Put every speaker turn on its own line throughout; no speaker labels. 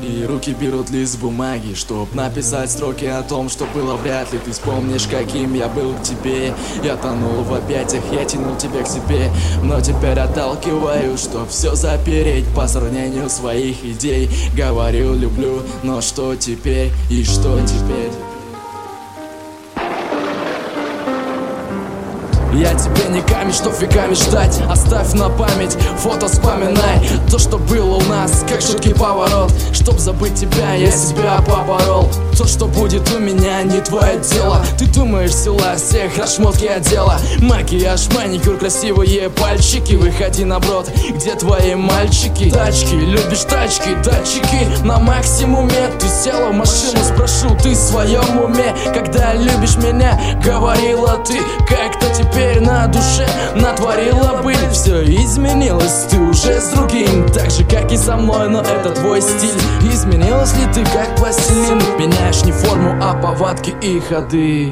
И руки берут лист бумаги, чтоб написать строки о том, что было вряд ли ты вспомнишь, каким я был к тебе. Я тонул в объятиях, я тянул тебя к себе, но теперь отталкиваю, чтоб все запереть по сравнению своих идей. Говорил люблю, но что теперь и что теперь? Я тебе не камень, чтоб веками ждать. Оставь на память, фото вспоминай то, что было у нас, как шуткий поворот. Чтоб забыть тебя, я себя поборол. То, что будет у меня, не твое дело. Ты думаешь, села всех шмотки одела. Макияж, маникюр, красивые пальчики. Выходи на брод, где твои мальчики? Тачки, любишь тачки, датчики на максимуме. Ты села в машину, спрошу, ты в своем уме? Когда любишь меня, говорила ты, как-то теперь на душе натворила быль. Все изменилось, ты уже с другим, так же, как и со мной, но это твой стиль. Изменилась ли ты, как пластилин? Меняешь не форму, а повадки и ходы.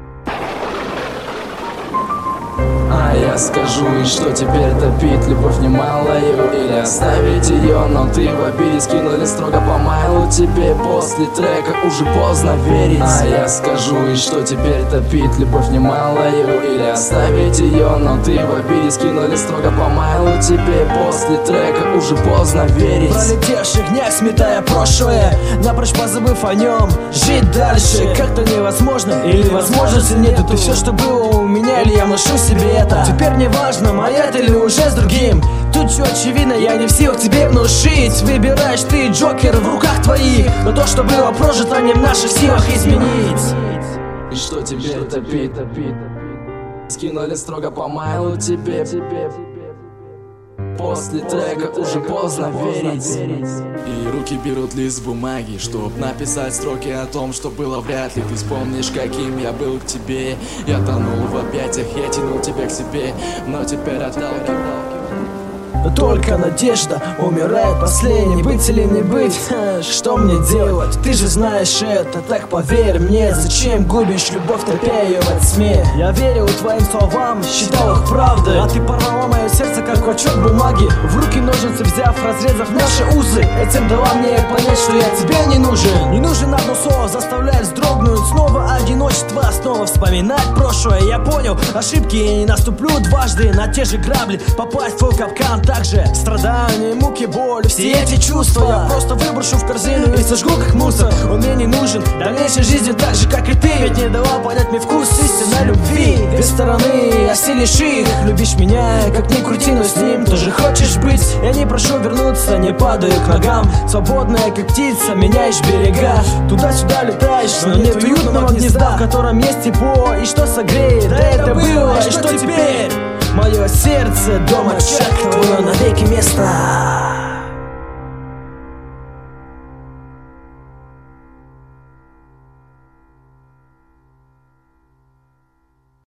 А я скажу, и что теперь топить любовь немалую или оставить ее, но ты в обиде скинули строго по майлу. Тебе после трека уже поздно верить. А я скажу, и что теперь топить любовь немалую или оставить ее, но ты в обиде скинули строго по майлу. Тебе после трека уже поздно верить.
Пролетевший дня, сметая прошлое, напрочь позабыв о нем, жить дальше как-то невозможно, или возможности нету. Ты все, что было у меня, или я вношу себе это. Теперь не важно, моя ты или уже с другим. Тут все очевидно, я не в силах тебе внушить. Выбираешь ты, Джокер, в руках твоих, но то, что было прожито, не в наших силах изменить.
И что теперь топить? Скинули строго по майлу тебе. После трека уже поздно верить. И руки берут лист бумаги, чтоб написать строки о том, что было вряд ли ты вспомнишь, каким я был к тебе. Я тонул в объятиях, я тянул тебя к себе, но теперь отталкивал.
Только надежда умирает последней. Быть или не быть, что мне делать? Ты же знаешь это, так поверь мне. Зачем губишь любовь, топя ее во тьме? Я верил твоим словам, считал их правдой, а ты порвала мое сердце, как клочок бумаги. В руки ножницы взяв, разрезав наши узы, этим дала мне понять, что я тебе не нужен. Не нужен одно слово, заставляет вздрогнуть. Снова одиночество, снова вспоминать прошлое. Я понял ошибки и не наступлю дважды на те же грабли. Попасть в твой капкан, также страдания, муки, боль, все эти чувства я просто выброшу в корзину и сожгу как мусор. Он мне не нужен в дальнейшей жизни, так же как и ты. Ведь не дала понять мне вкус истинной любви. Две стороны, осилишь их. Любишь меня, как ни крути, но с ним тоже хочешь быть. Я не прошу вернуться, не падаю к ногам. Свободная, как птица, меняешь берега. Туда-сюда летаешь, но нет уютного гнезда, в котором есть тепло и что согреет. Да это было, и что теперь? Мое сердце дома, чак, твое навеки место.